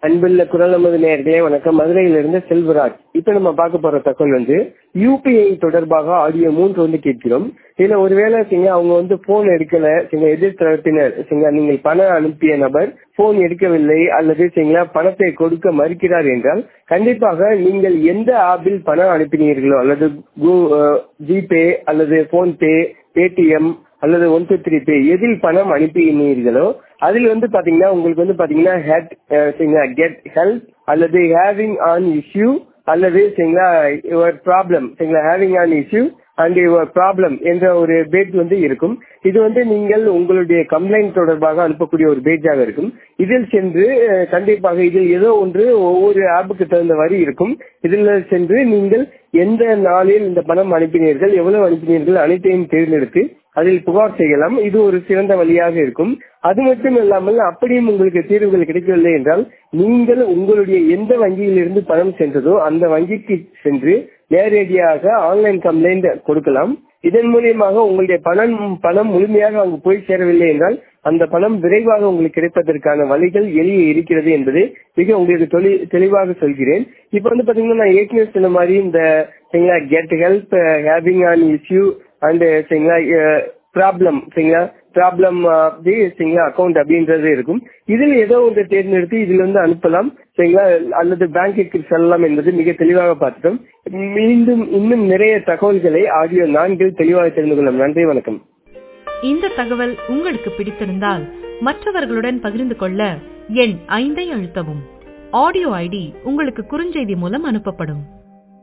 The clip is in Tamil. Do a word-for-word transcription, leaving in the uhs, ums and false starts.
அன்புள்ள குரல் நமது நேயர்களே வணக்கம். மதுரையிலிருந்து செல்வராஜ். இப்ப நம்ம பார்க்க போற தகவல் வந்து யூபிஐ தொடர்பாக ஆடியோ மூன்று வந்து கேட்கிறோம். இதுல ஒருவேளை சிங்க அவங்க வந்து போன் எடுக்கல, சிங்க எதிர்த்தரப்பினர் சிங்க நீங்கள் பணம் அனுப்பிய நபர் போன் எடுக்கவில்லை அல்லது சிங்களா பணத்தை கொடுக்க மறுக்கிறார் என்றால் கண்டிப்பாக நீங்கள் எந்த ஆப்பில் பணம் அனுப்பினீர்களோ அல்லது ஜிபே அல்லது போன்பே, பேடிஎம் அல்லது ஒன் டூ த்ரீ பே எதில் பணம் அனுப்பினீர்களோ அதில் வந்து பாத்தீங்கன்னா உங்களுக்கு வந்து பாத்தீங்கன்னா கெட் ஹெல்ப் அல்லது ஹேவிங் ஆன் இஷ்யூ அல்லது your problem having an issue and your problem என்ற ஒரு பேஜ் வந்து இருக்கும். இது வந்து நீங்கள் உங்களுடைய கம்ப்ளைண்ட் தொடர்பாக அனுப்பக்கூடிய ஒரு பேஜாக இருக்கும். இதில் சென்று கண்டிப்பாக இதில் ஏதோ ஒன்று ஒவ்வொரு ஆப்புக்கு தகுந்த வரி இருக்கும். இதில் சென்று நீங்கள் எந்த நாளில் இந்த பணம் அனுப்பினீர்கள், எவ்வளவு அனுப்பினீர்கள் அனைத்தையும் தேர்ந்தெடுத்து அதில் புகார் செய்யலாம். இது ஒரு சிறந்த வழியாக இருக்கும். அது மட்டும் இல்லாமல் அப்படியும் உங்களுக்கு தீர்வுகள் கிடைக்கவில்லை என்றால் நீங்கள் உங்களுடைய எந்த வங்கியில் இருந்து பணம் சென்றதோ அந்த வங்கிக்கு சென்று நேரடியாக ஆன்லைன் கம்ப்ளைண்ட் கொடுக்கலாம். இதன் மூலியமாக உங்களுடைய பணம் பணம் முழுமையாக அங்கு போய் சேரவில்லை என்றால் அந்த பணம் விரைவாக உங்களுக்கு கிடைப்பதற்கான வழிகள் எளிய இருக்கிறது என்பதை மிக உங்களுக்கு தெளிவாக சொல்கிறேன். இப்ப வந்து பாத்தீங்கன்னா நான் ஏற்கனவே சொன்ன மாதிரி இந்த get help, having an issue and problem problem account அப்படின்றது இருக்கும். இதில் ஏதோ ஒன்று தேர்ந்தெடுத்து இதில் வந்து அனுப்பலாம் சரிங்களா, அல்லது பேங்கிற்கு செல்லலாம் என்பது மிக தெளிவாக பார்த்துட்டோம். மீண்டும் இன்னும் நிறைய தகவல்களை ஆடியோ நான்கில் தெளிவாக தெரிந்து கொள்ளலாம். நன்றி, வணக்கம். இந்த தகவல் உங்களுக்கு பிடித்திருந்தால் மற்றவர்களுடன் பகிர்ந்து கொள்ள எண் ஐந்தை அழுத்தவும். ஆடியோ ஐடி உங்களுக்கு குறுஞ்செய்தி மூலம் அனுப்பப்படும்.